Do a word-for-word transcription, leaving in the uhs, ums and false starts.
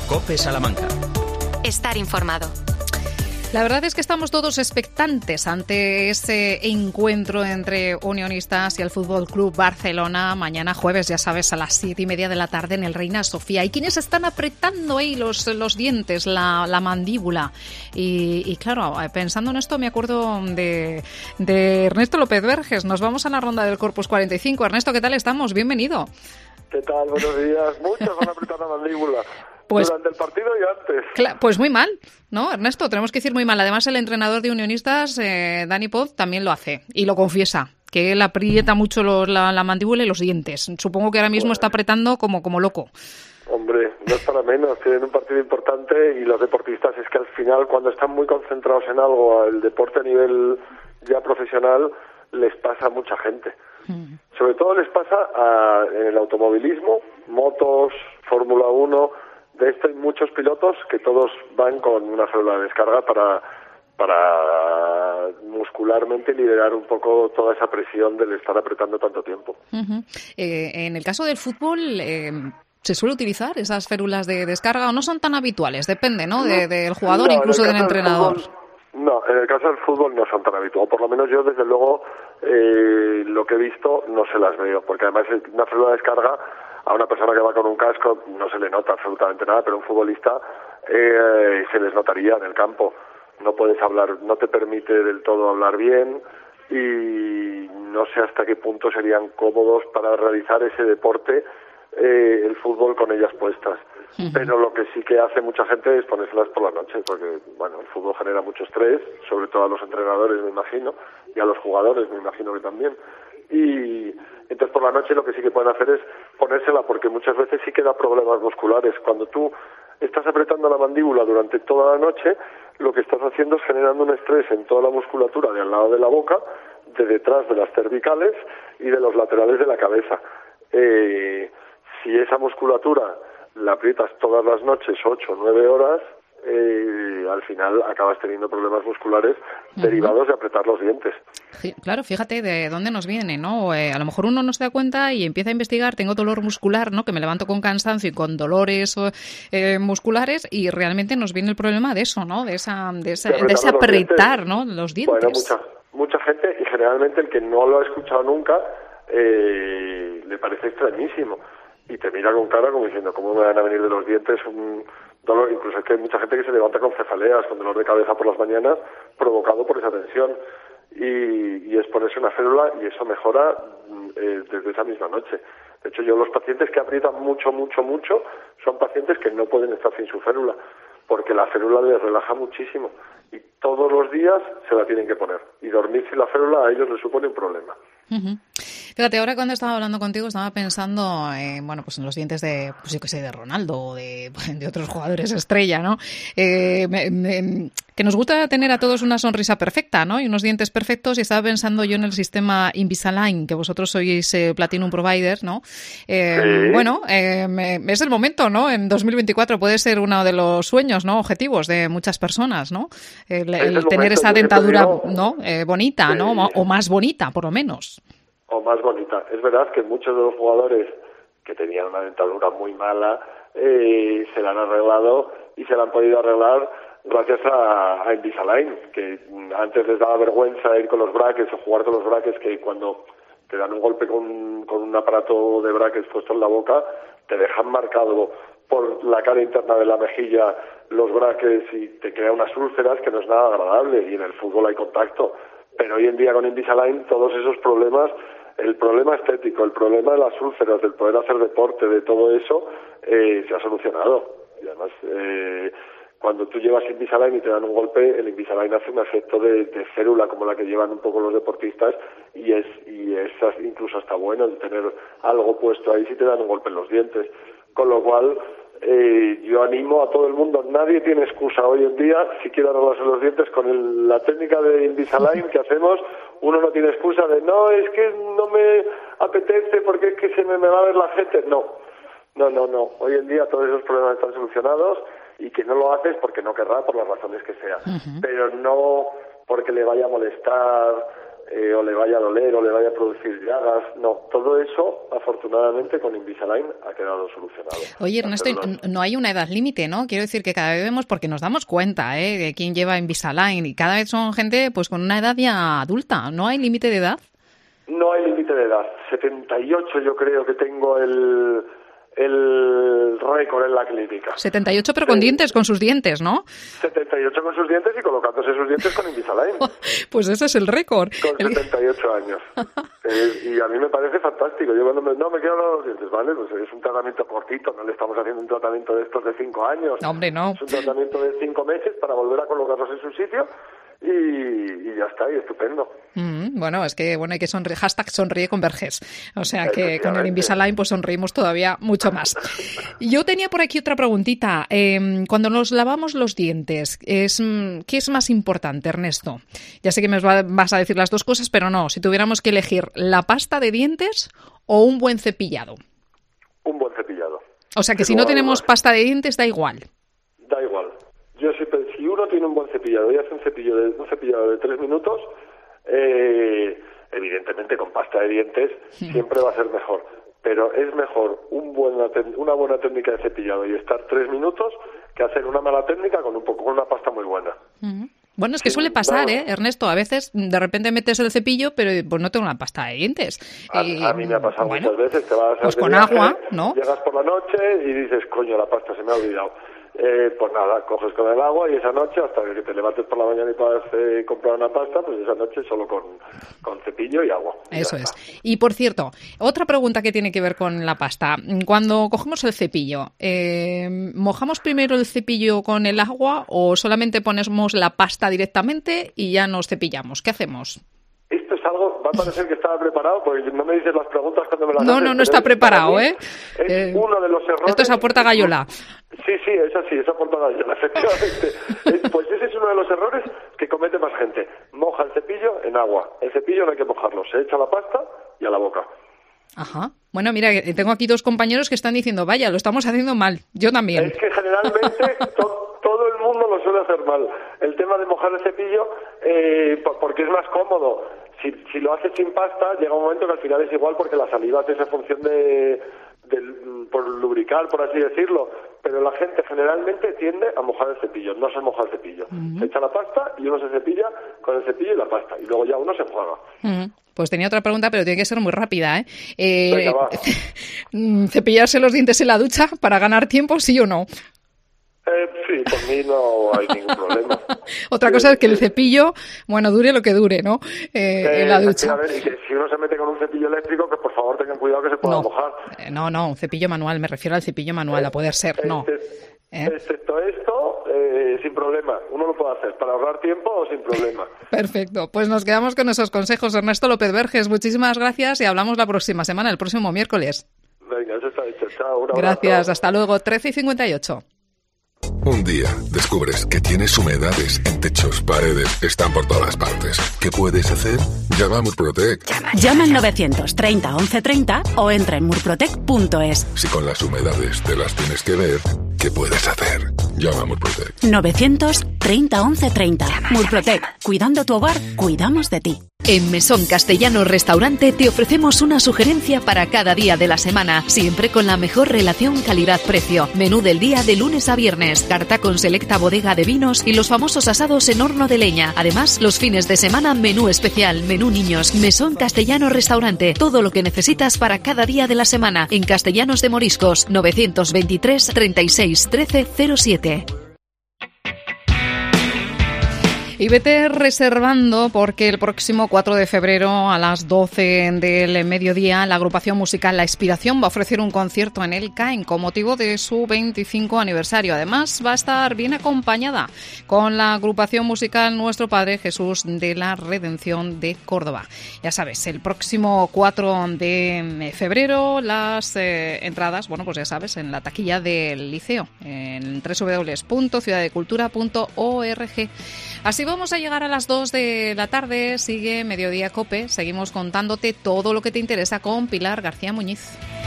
COPE Salamanca. Estar informado. La verdad es que estamos todos expectantes ante ese encuentro entre Unionistas y el Fútbol Club Barcelona mañana jueves, ya sabes, a las siete y media de la tarde en el Reina Sofía. Hay quienes están apretando ahí los, los dientes, la, la mandíbula. Y, y claro, pensando en esto me acuerdo de, de Ernesto López Verges. Nos vamos a la ronda del Corpus cuarenta y cinco. Ernesto, ¿qué tal estamos? Bienvenido. ¿Qué tal? Buenos días. Muchos van a apretar la mandíbula. Pues, durante el partido y antes. Claro, pues muy mal, ¿no, Ernesto? Tenemos que decir muy mal. Además, el entrenador de Unionistas, eh, Dani Pov, también lo hace y lo confiesa, que él aprieta mucho los, la, la mandíbula y los dientes. Supongo que ahora mismo bueno. está apretando como, como loco. Hombre, no es para menos. Tienen un partido importante y los deportistas es que al final, cuando están muy concentrados en algo, el deporte a nivel ya profesional, les pasa a mucha gente. Mm. Sobre todo les pasa a, en el automovilismo, motos, Fórmula uno. De esto hay muchos pilotos que todos van con una célula de descarga para, para muscularmente liberar un poco toda esa presión del estar apretando tanto tiempo. Uh-huh. Eh, en el caso del fútbol, eh, ¿se suele utilizar esas férulas de descarga o no son tan habituales? Depende, ¿no? De, del jugador, no, incluso del entrenador. Del fútbol, no, en el caso del fútbol no son tan habituales. Por lo menos yo, desde luego, eh, lo que he visto no se las veo. Porque además una célula de descarga, a una persona que va con un casco no se le nota absolutamente nada, pero a un futbolista eh, se les notaría en el campo. No puedes hablar, no te permite del todo hablar bien y no sé hasta qué punto serían cómodos para realizar ese deporte, eh, el fútbol con ellas puestas. Uh-huh. Pero lo que sí que hace mucha gente es ponérselas por la noche, porque bueno, el fútbol genera mucho estrés, sobre todo a los entrenadores, me imagino, y a los jugadores, me imagino que también. Y entonces por la noche lo que sí que pueden hacer es ponérsela, porque muchas veces sí que da problemas musculares. Cuando tú estás apretando la mandíbula durante toda la noche, lo que estás haciendo es generando un estrés en toda la musculatura de al lado de la boca, de detrás de las cervicales y de los laterales de la cabeza. Eh, si esa musculatura la aprietas todas las noches, ocho o nueve horas, Eh, al final acabas teniendo problemas musculares uh-huh. derivados de apretar los dientes. Sí, claro, fíjate de dónde nos viene, ¿no? Eh, a lo mejor uno no se da cuenta y empieza a investigar, tengo dolor muscular, ¿no? Que me levanto con cansancio y con dolores eh, musculares y realmente nos viene el problema de eso, ¿no? De esa, de esa, de, de ese apretar, ¿no? Los dientes. Bueno, mucha, mucha gente, y generalmente el que no lo ha escuchado nunca, eh, le parece extrañísimo. Y te mira con cara como diciendo, ¿cómo me van a venir de los dientes un dolor? Incluso es que hay mucha gente que se levanta con cefaleas, con dolor de cabeza por las mañanas, provocado por esa tensión. Y, y es ponerse una férula y eso mejora eh, desde esa misma noche. De hecho, yo los pacientes que aprietan mucho, mucho, mucho, son pacientes que no pueden estar sin su férula, porque la férula les relaja muchísimo. Y todos los días se la tienen que poner. Y dormir sin la férula a ellos les supone un problema. Uh-huh. Fíjate, ahora cuando estaba hablando contigo estaba pensando en, bueno, pues en los dientes de, pues yo que sé, de Ronaldo o de, de otros jugadores estrella, ¿no? Eh, me, me, que nos gusta tener a todos una sonrisa perfecta, ¿no? Y unos dientes perfectos, y estaba pensando yo en el sistema Invisalign, que vosotros sois eh, Platinum Provider, ¿no? Eh, sí. Bueno, eh, me, es el momento, ¿no? En dos mil veinticuatro puede ser uno de los sueños, ¿no? Objetivos de muchas personas, ¿no? El, el, el tener esa dentadura, ¿no? Eh, bonita, sí. ¿no? O más bonita, por lo menos. O más bonita. Es verdad que muchos de los jugadores que tenían una dentadura muy mala eh, se la han arreglado y se la han podido arreglar gracias a, a Invisalign, que antes les daba vergüenza ir con los brackets o jugar con los brackets, que cuando te dan un golpe con, con un aparato de brackets puesto en la boca, te dejan marcado por la cara interna de la mejilla los brackets y te crea unas úlceras que no es nada agradable, y en el fútbol hay contacto. Pero hoy en día con Invisalign todos esos problemas, el problema estético, el problema de las úlceras, del poder hacer deporte, de todo eso, eh, se ha solucionado. Y además, eh, cuando tú llevas Invisalign y te dan un golpe, el Invisalign hace un efecto de, de célula como la que llevan un poco los deportistas, y es y es incluso hasta bueno el tener algo puesto ahí si te dan un golpe en los dientes. Con lo cual, eh, yo animo a todo el mundo, nadie tiene excusa hoy en día si quiere arreglarse los dientes con el, la técnica de Invisalign que hacemos. Uno no tiene excusa de no, es que no me apetece porque es que se me, me va a ver la gente. No, no, no, no. Hoy en día todos esos problemas están solucionados, y que no lo haces porque no querrá, por las razones que sea. Uh-huh. Pero no porque le vaya a molestar eh, o le vaya a doler o le vaya a producir llagas. No, todo eso, afortunadamente, con Invisalign ha quedado solucionado. Oye, Ernesto, no hay una edad límite, ¿no? Quiero decir que cada vez vemos, porque nos damos cuenta, ¿eh?, de quién lleva Invisalign, y cada vez son gente pues con una edad ya adulta. ¿No hay límite de edad? No hay límite de edad. setenta y ocho yo creo que tengo el... el récord en la clínica. setenta y ocho, pero con sí. dientes, con sus dientes, ¿no? setenta y ocho con sus dientes y colocándose sus dientes con Invisalign. Pues ese es el récord. Con setenta y ocho años. eh, y a mí me parece fantástico. Yo cuando me, no me quiero los dientes, ¿vale? Pues es un tratamiento cortito, no le estamos haciendo un tratamiento de estos de cinco años. No, hombre, no. Es un tratamiento de cinco meses para volver a colocarlos en su sitio. Y, y ya está, y estupendo. Mm, bueno, es que bueno hay que sonreír, hashtag sonríe con Vergés. O sea que con el Invisalign pues sonreímos todavía mucho más. Yo tenía por aquí otra preguntita. Eh, cuando nos lavamos los dientes, es, ¿qué es más importante, Ernesto? Ya sé que me vas a decir las dos cosas, pero no, si tuviéramos que elegir la pasta de dientes o un buen cepillado. Un buen cepillado. O sea que si no tenemos pasta de dientes, da igual. Da igual. Yo si, si uno tiene un buen cepillado y hace un cepillo de, un cepillado de tres minutos, eh, evidentemente con pasta de dientes siempre va a ser mejor. Pero es mejor un buena, una buena técnica de cepillado y estar tres minutos que hacer una mala técnica con un poco con una pasta muy buena. Uh-huh. Bueno, es que sí, suele pasar, vamos. ¿eh, Ernesto? A veces de repente metes el cepillo, pero pues no tengo una pasta de dientes. A, y, a mí me ha pasado bueno, muchas veces. Te vas a pues con viaje, agua, ¿no? Llegas por la noche y dices, coño, la pasta se me ha olvidado. Eh, pues nada, coges con el agua y esa noche, hasta que te levantes por la mañana y puedas eh, comprar una pasta, pues esa noche solo con, con cepillo y agua. Y Eso es. Y por cierto, otra pregunta que tiene que ver con la pasta. Cuando cogemos el cepillo, eh, ¿mojamos primero el cepillo con el agua o solamente ponemos la pasta directamente y ya nos cepillamos? ¿Qué hacemos? Esto es algo, va a parecer que estaba preparado, porque no me dices las preguntas cuando me las No, haces, no, no está preparado, ¿eh? Es eh, uno de los errores... Esto es a puerta gallola. Sí, sí, es así, es a puerta gallola, efectivamente. Pues ese es uno de los errores que comete más gente. Moja el cepillo en agua. El cepillo no hay que mojarlo, se echa la pasta y a la boca. Ajá. Bueno, mira, tengo aquí dos compañeros que están diciendo, vaya, lo estamos haciendo mal. Yo también. Es que generalmente to, todo el mundo lo suele hacer mal. El tema de mojar el cepillo, eh, porque es más cómodo. Si, si lo haces sin pasta, llega un momento que al final es igual porque la saliva hace esa función de, de por lubricar, por así decirlo. Pero la gente generalmente tiende a mojar el cepillo, no se moja el cepillo. Uh-huh. Se echa la pasta y uno se cepilla con el cepillo y la pasta. Y luego ya uno se enjuaga. Uh-huh. Pues tenía otra pregunta, pero tiene que ser muy rápida, ¿eh? eh Venga, va. ¿Cepillarse los dientes en la ducha para ganar tiempo, sí o no? Eh, sí, por mí no hay ningún problema. Otra sí, cosa es que sí. el cepillo, bueno, dure lo que dure, ¿no? Eh, eh, en la ducha. A ver, y que si uno se mete con un cepillo eléctrico, que por favor tengan cuidado que se pueda no, mojar. Eh, no, no, un cepillo manual, me refiero al cepillo manual, eh, a poder ser, no. ¿Eh? Excepto esto, eh, sin problema. Uno lo puede hacer para ahorrar tiempo o sin problema. Perfecto. Pues nos quedamos con esos consejos. Ernesto López Vergés, muchísimas gracias y hablamos la próxima semana, el próximo miércoles. Venga, eso está hecho. Chao. Un gracias. abrazo. Hasta luego. trece y cincuenta y ocho. Un día descubres que tienes humedades en techos, paredes, están por todas partes. ¿Qué puedes hacer? Llama a Murprotec. Llama, Llama al novecientos treinta once treinta o entra en murprotec punto es. Si con las humedades te las tienes que ver, ¿qué puedes hacer? Llama a Murprotec. novecientos treinta once treinta. Murprotec. Cuidando tu hogar, cuidamos de ti. En Mesón Castellano Restaurante te ofrecemos una sugerencia para cada día de la semana, siempre con la mejor relación calidad-precio. Menú del día de lunes a viernes, carta con selecta bodega de vinos y los famosos asados en horno de leña. Además, los fines de semana, menú especial, menú niños. Mesón Castellano Restaurante, todo lo que necesitas para cada día de la semana. En Castellanos de Moriscos, novecientos veintitrés treinta y seis trece cero siete. Y vete reservando porque el próximo cuatro de febrero a las doce del mediodía la agrupación musical La Inspiración va a ofrecer un concierto en el CAEN con motivo de su veinticinco aniversario. Además va a estar bien acompañada con la agrupación musical Nuestro Padre Jesús de la Redención de Córdoba. Ya sabes, el próximo cuatro de febrero las eh, entradas, bueno, pues ya sabes, en la taquilla del Liceo, en doble u doble u doble u punto ciudad de cultura punto org. Así vamos a llegar a las dos de la tarde. Sigue Mediodía COPE. Seguimos contándote todo lo que te interesa con Pilar García Muñiz.